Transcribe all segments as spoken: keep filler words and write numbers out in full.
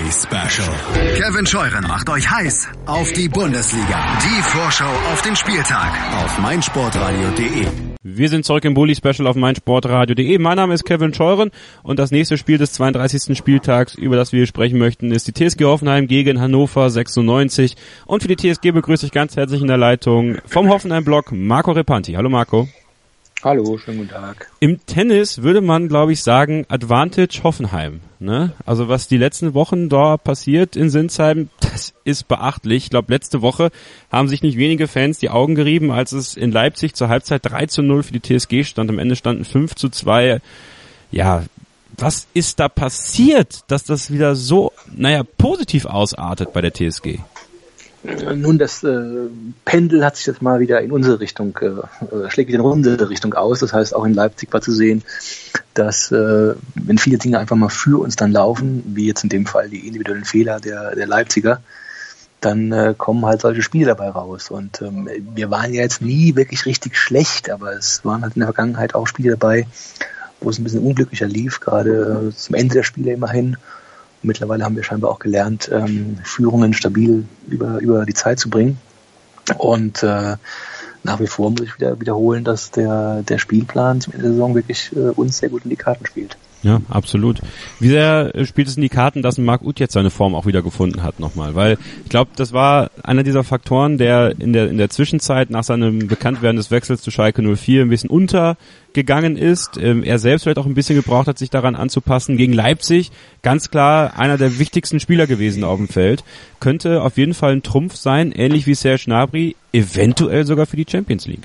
Special. Kevin Scheuren macht euch heiß auf die Bundesliga. Die Vorschau auf den Spieltag auf meinsportradio punkt de. Wir sind zurück im Bully Special auf meinsportradio punkt de. Mein Name ist Kevin Scheuren und das nächste Spiel des zweiunddreißigsten Spieltags, über das wir sprechen möchten, ist die T S G Hoffenheim gegen Hannover sechsundneunzig. Und für die T S G begrüße ich ganz herzlich in der Leitung vom Hoffenheim-Blog Marco Repanti. Hallo Marco. Hallo, schönen guten Tag. Im Tennis würde man, glaube ich, sagen, Advantage Hoffenheim. Ne? Also was die letzten Wochen da passiert in Sinsheim, das ist beachtlich. Ich glaube, letzte Woche haben sich nicht wenige Fans die Augen gerieben, als es in Leipzig zur Halbzeit drei zu null für die T S G stand. Am Ende standen fünf zu zwei. Ja, was ist da passiert, dass das wieder so, naja, positiv ausartet bei der T S G? Nun, das äh, Pendel hat sich jetzt mal wieder in unsere Richtung, äh, schlägt wieder in unsere Richtung aus. Das heißt, auch in Leipzig war zu sehen, dass äh, wenn viele Dinge einfach mal für uns dann laufen, wie jetzt in dem Fall die individuellen Fehler der, der Leipziger, dann äh, kommen halt solche Spiele dabei raus. Und ähm, wir waren ja jetzt nie wirklich richtig schlecht, aber es waren halt in der Vergangenheit auch Spiele dabei, wo es ein bisschen unglücklicher lief, gerade äh, zum Ende der Spiele immerhin. Mittlerweile haben wir scheinbar auch gelernt, ähm, Führungen stabil über über die Zeit zu bringen. Und äh, nach wie vor muss ich wieder wiederholen, dass der der Spielplan zum Ende der Saison wirklich äh, uns sehr gut in die Karten spielt. Ja, absolut. Wie sehr spielt es in die Karten, dass Marc Uth jetzt seine Form auch wieder gefunden hat nochmal? Weil ich glaube, das war einer dieser Faktoren, der in der in der Zwischenzeit nach seinem Bekanntwerden des Wechsels zu Schalke null vier ein bisschen untergegangen ist. Ähm, er selbst vielleicht auch ein bisschen gebraucht hat, sich daran anzupassen. Gegen Leipzig ganz klar einer der wichtigsten Spieler gewesen auf dem Feld. Könnte auf jeden Fall ein Trumpf sein, ähnlich wie Serge Gnabry, eventuell sogar für die Champions League.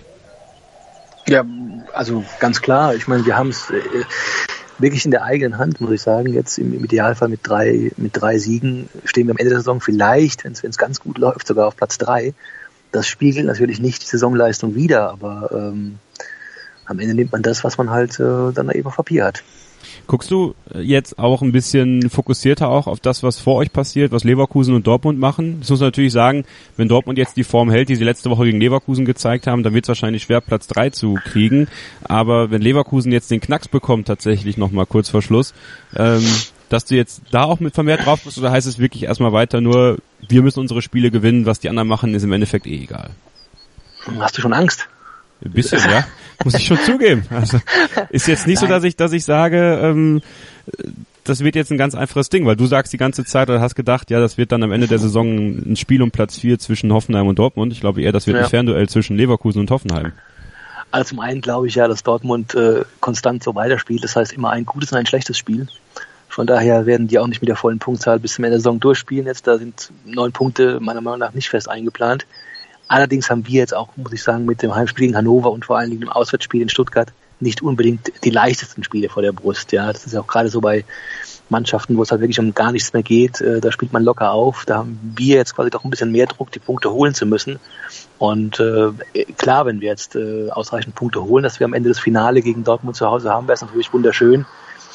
Ja, also ganz klar. Ich meine, wir haben es... Äh, wirklich in der eigenen Hand, muss ich sagen. Jetzt im, im Idealfall mit drei mit drei Siegen stehen wir am Ende der Saison vielleicht, wenn es ganz gut läuft, sogar auf Platz drei. Das spiegelt natürlich nicht die Saisonleistung wider, aber ähm, am Ende nimmt man das, was man halt äh, dann eben auf Papier hat. Guckst du jetzt auch ein bisschen fokussierter auch auf das, was vor euch passiert, was Leverkusen und Dortmund machen? Das muss man natürlich sagen, wenn Dortmund jetzt die Form hält, die sie letzte Woche gegen Leverkusen gezeigt haben, dann wird es wahrscheinlich schwer, Platz drei zu kriegen. Aber wenn Leverkusen jetzt den Knacks bekommt, tatsächlich nochmal kurz vor Schluss, ähm, dass du jetzt da auch mit vermehrt drauf bist, oder heißt es wirklich erstmal weiter nur, wir müssen unsere Spiele gewinnen, was die anderen machen, ist im Endeffekt eh egal? Hast du schon Angst? Ein bisschen, ja. Muss ich schon zugeben. Also, ist jetzt nicht Nein. so, dass ich, dass ich sage, ähm, das wird jetzt ein ganz einfaches Ding, weil du sagst die ganze Zeit oder hast gedacht, ja, das wird dann am Ende der Saison ein Spiel um Platz vier zwischen Hoffenheim und Dortmund. Ich glaube eher, das wird ja. ein Fernduell zwischen Leverkusen und Hoffenheim. Also zum einen glaube ich ja, dass Dortmund äh, konstant so weiterspielt. Das heißt immer ein gutes und ein schlechtes Spiel. Von daher werden die auch nicht mit der vollen Punktzahl bis zum Ende der Saison durchspielen. Jetzt da sind neun Punkte meiner Meinung nach nicht fest eingeplant. Allerdings haben wir jetzt auch, muss ich sagen, mit dem Heimspiel gegen Hannover und vor allen Dingen dem Auswärtsspiel in Stuttgart nicht unbedingt die leichtesten Spiele vor der Brust. Ja, das ist ja auch gerade so bei Mannschaften, wo es halt wirklich um gar nichts mehr geht. Äh, da spielt man locker auf. Da haben wir jetzt quasi doch ein bisschen mehr Druck, die Punkte holen zu müssen. Und äh, klar, wenn wir jetzt äh, ausreichend Punkte holen, dass wir am Ende das Finale gegen Dortmund zu Hause haben, wäre es natürlich wunderschön.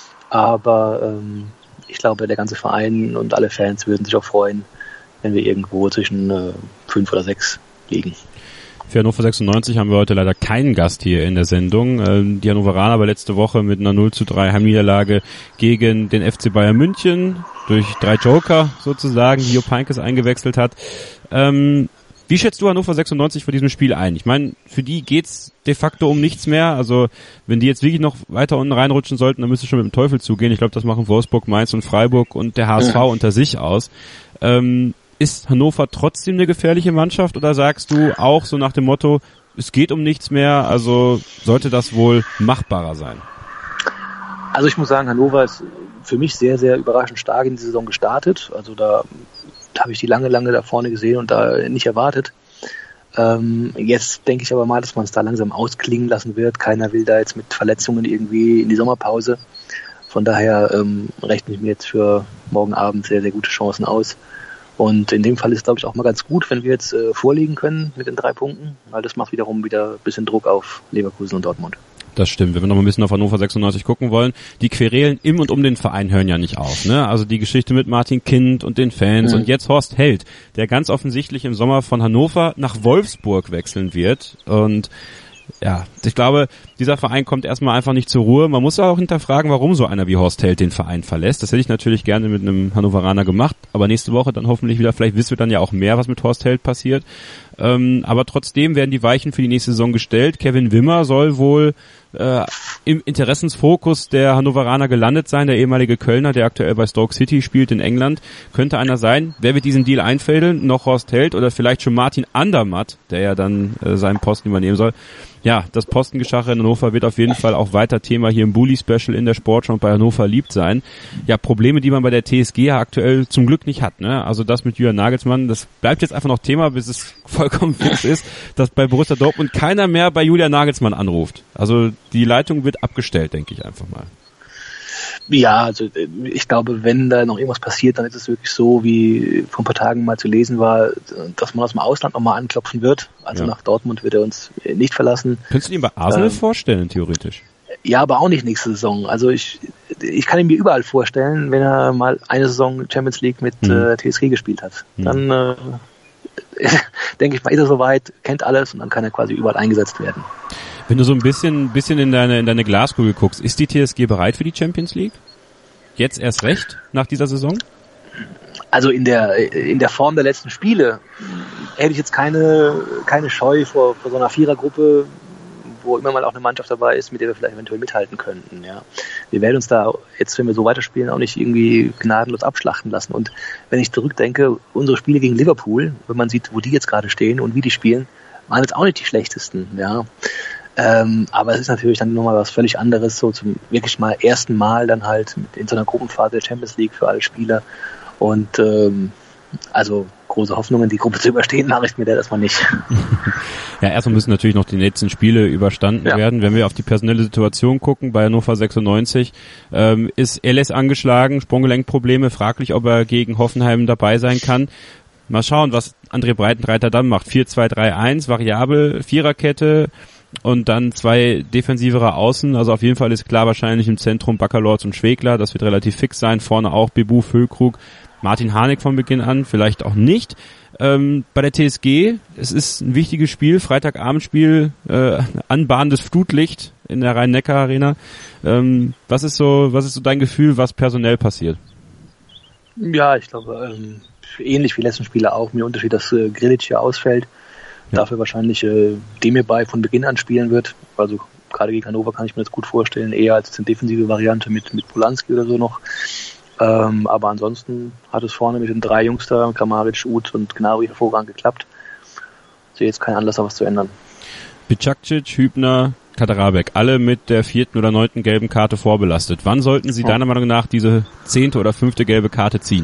Aber ähm, ich glaube, der ganze Verein und alle Fans würden sich auch freuen, wenn wir irgendwo zwischen äh, fünf oder sechs liegen. Für Hannover sechsundneunzig haben wir heute leider keinen Gast hier in der Sendung. Die Hannoveraner aber letzte Woche mit einer null zu drei Heimniederlage gegen den F C Bayern München durch drei Joker sozusagen, die Jupp Heynckes eingewechselt hat. Ähm, wie schätzt du Hannover sechsundneunzig vor diesem Spiel ein? Ich meine, für die geht's de facto um nichts mehr. Also wenn die jetzt wirklich noch weiter unten reinrutschen sollten, dann müsste es schon mit dem Teufel zugehen. Ich glaube, das machen Wolfsburg, Mainz und Freiburg und der H S V ja. unter sich aus. Ähm, Ist Hannover trotzdem eine gefährliche Mannschaft oder sagst du auch so nach dem Motto, es geht um nichts mehr, also sollte das wohl machbarer sein? Also ich muss sagen, Hannover ist für mich sehr, sehr überraschend stark in die Saison gestartet. Also da, da habe ich die lange, lange da vorne gesehen und da nicht erwartet. Ähm, jetzt denke ich aber mal, dass man es da langsam ausklingen lassen wird. Keiner will da jetzt mit Verletzungen irgendwie in die Sommerpause. Von daher ähm, rechne ich mir jetzt für morgen Abend sehr, sehr gute Chancen aus. Und in dem Fall ist es, glaube ich, auch mal ganz gut, wenn wir jetzt äh, vorliegen können mit den drei Punkten, weil das macht wiederum wieder ein bisschen Druck auf Leverkusen und Dortmund. Das stimmt. Wenn wir noch ein bisschen auf Hannover sechsundneunzig gucken wollen, die Querelen im und um den Verein hören ja nicht auf, ne? Also die Geschichte mit Martin Kind und den Fans mhm. und jetzt Horst Held, der ganz offensichtlich im Sommer von Hannover nach Wolfsburg wechseln wird. Und ja, ich glaube, dieser Verein kommt erstmal einfach nicht zur Ruhe. Man muss ja auch hinterfragen, warum so einer wie Horst Held den Verein verlässt. Das hätte ich natürlich gerne mit einem Hannoveraner gemacht, aber nächste Woche dann hoffentlich wieder, vielleicht wissen wir dann ja auch mehr, was mit Horst Held passiert. Ähm, aber trotzdem werden die Weichen für die nächste Saison gestellt. Kevin Wimmer soll wohl äh, im Interessensfokus der Hannoveraner gelandet sein, der ehemalige Kölner, der aktuell bei Stoke City spielt in England. Könnte einer sein. Wer wird diesen Deal einfädeln? Noch Horst Held oder vielleicht schon Martin Andermatt, der ja dann äh, seinen Posten übernehmen soll. Ja, das Postengeschache in Hannover wird auf jeden Fall auch weiter Thema hier im Bully-Special in der Sportschau und bei Hannover liebt sein. Ja, Probleme, die man bei der T S G ja aktuell zum Glück nicht hat, ne? Also das mit Julian Nagelsmann, das bleibt jetzt einfach noch Thema, bis es vollkommen fix ist, dass bei Borussia Dortmund keiner mehr bei Julian Nagelsmann anruft. Also die Leitung wird abgestellt, denke ich einfach mal. Ja, also ich glaube, wenn da noch irgendwas passiert, dann ist es wirklich so, wie vor ein paar Tagen mal zu lesen war, dass man aus dem Ausland nochmal anklopfen wird. Also ja. Nach Dortmund wird er uns nicht verlassen. Könntest du ihn bei Arsenal ähm, vorstellen, theoretisch? Ja, aber auch nicht nächste Saison. Also ich ich kann ihn mir überall vorstellen, wenn er mal eine Saison Champions League mit hm. äh, T S G gespielt hat. Hm. Dann äh, denke ich mal, ist er soweit, kennt alles und dann kann er quasi überall eingesetzt werden. Wenn du so ein bisschen, bisschen in deine, in deine Glaskugel guckst, ist die T S G bereit für die Champions League? Jetzt erst recht, nach dieser Saison? Also in der, in der Form der letzten Spiele hätte ich jetzt keine, keine Scheu vor, vor so einer Vierergruppe, wo immer mal auch eine Mannschaft dabei ist, mit der wir vielleicht eventuell mithalten könnten, ja. Wir werden uns da jetzt, wenn wir so weiterspielen, auch nicht irgendwie gnadenlos abschlachten lassen. Und wenn ich zurückdenke, unsere Spiele gegen Liverpool, wenn man sieht, wo die jetzt gerade stehen und wie die spielen, waren jetzt auch nicht die schlechtesten, ja. Ähm, aber es ist natürlich dann nochmal was völlig anderes, so zum wirklich mal ersten Mal dann halt in so einer Gruppenphase der Champions League für alle Spieler. Und ähm, also große Hoffnungen, die Gruppe zu überstehen, mache ich mir da erstmal nicht. Ja, erstmal müssen natürlich noch die letzten Spiele überstanden ja. werden. Wenn wir auf die personelle Situation gucken, bei Hannover sechsundneunzig ähm, ist Eles angeschlagen, Sprunggelenkprobleme, fraglich, ob er gegen Hoffenheim dabei sein kann. Mal schauen, was André Breitenreiter dann macht. vier zwei drei eins, variabel, Viererkette und dann zwei defensivere Außen. Also auf jeden Fall ist klar wahrscheinlich im Zentrum Baccalords und Schwegler. Das wird relativ fix sein. Vorne auch Bebu, Füllkrug, Martin Harnik von Beginn an, vielleicht auch nicht. Ähm, bei der T S G, es ist ein wichtiges Spiel, Freitagabendspiel, äh, anbahnendes Flutlicht in der Rhein-Neckar-Arena. Ähm, was ist so, was ist so dein Gefühl, was personell passiert? Ja, ich glaube, ähm, ähnlich wie letzten Spiele auch, mit dem Unterschied, dass äh, Grilic hier ausfällt. Ja. Dafür wahrscheinlich äh, Demirbay von Beginn an spielen wird. Also gerade gegen Hannover kann ich mir das gut vorstellen, eher als eine defensive Variante mit mit Polanski oder so noch. Ähm, aber ansonsten hat es vorne mit den drei Jungs da, Kramaric, Uth und Gnabry, hervorragend geklappt. Ich sehe jetzt keinen Anlass, da was zu ändern. Bicakcic, Hübner, Kaderabek, alle mit der vierten oder neunten gelben Karte vorbelastet. Wann sollten sie deiner Meinung nach diese zehnte oder fünfte gelbe Karte ziehen?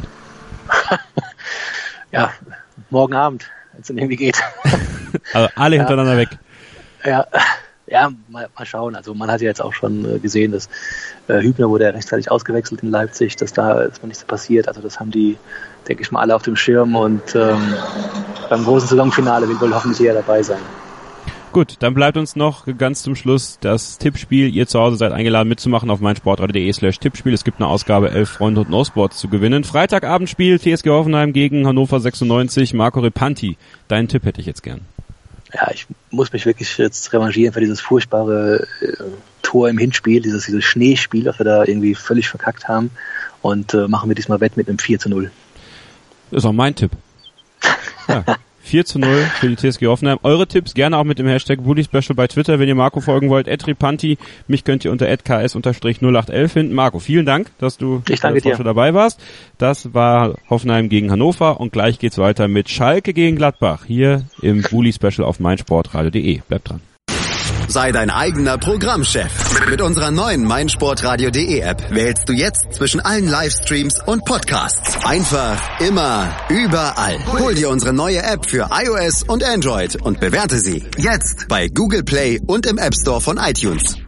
Ja, morgen Abend, wenn es dann irgendwie geht. Also alle ja. hintereinander weg. Ja, ja, mal, mal schauen. Also man hat ja jetzt auch schon äh, gesehen, dass äh, Hübner wurde ja rechtzeitig ausgewechselt in Leipzig, dass da ist man nichts passiert. Also das haben die, denke ich mal, alle auf dem Schirm und ähm, beim großen Saisonfinale will wohl hoffentlich eher dabei sein. Gut, dann bleibt uns noch ganz zum Schluss das Tippspiel. Ihr zu Hause seid eingeladen mitzumachen auf meinsportradio.de slash Tippspiel. Es gibt eine Ausgabe elf Freunde und No Sports zu gewinnen. Freitagabendspiel T S G Hoffenheim gegen Hannover sechsundneunzig. Marco Repanti, deinen Tipp hätte ich jetzt gern. Ja, ich muss mich wirklich jetzt revanchieren für dieses furchtbare äh, Tor im Hinspiel, dieses, dieses Schneespiel, das wir da irgendwie völlig verkackt haben. Und äh, machen wir diesmal Wett mit einem vier zu null. Das ist auch mein Tipp. Ja. vier zu null für die T S G Hoffenheim. Eure Tipps gerne auch mit dem Hashtag Bully Special bei Twitter, wenn ihr Marco folgen wollt. at Repanti. Mich könnt ihr unter at k s null acht elf finden. Marco, vielen Dank, dass du ich danke dir. dabei warst. Das war Hoffenheim gegen Hannover und gleich geht's weiter mit Schalke gegen Gladbach hier im Bully Special auf meinsportradio.de. Bleibt dran. Sei dein eigener Programmchef. Mit unserer neuen meinsportradio.de App wählst du jetzt zwischen allen Livestreams und Podcasts. Einfach, immer, überall. Hol dir unsere neue App für iOS und Android und bewerte sie jetzt bei Google Play und im App Store von iTunes.